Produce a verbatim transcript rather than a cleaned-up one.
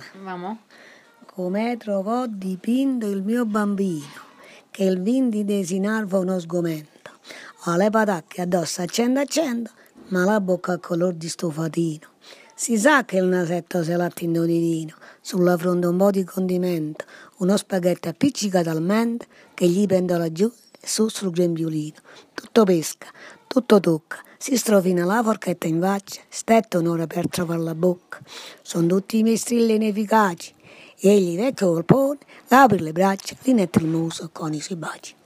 Vamo. Come trovò dipinto il mio bambino, che il vin di desinarvo uno sgomento. Ha le patacche addosso a cento a cento, ma la bocca a color di stofatino. Si sa che il nasetto se l'ha tinto di vino, sulla fronte un po' di condimento, uno spaghetto appiccicato al mente che gli pendola giù e su sul grembiulino. Tutto pesca, tutto tocca, si strofina la forchetta in faccia, stette un'ora per trovare la bocca. Sono tutti i mestrilli inefficaci, e egli vecchio colpone, apre le braccia, rinette il muso con i suoi baci.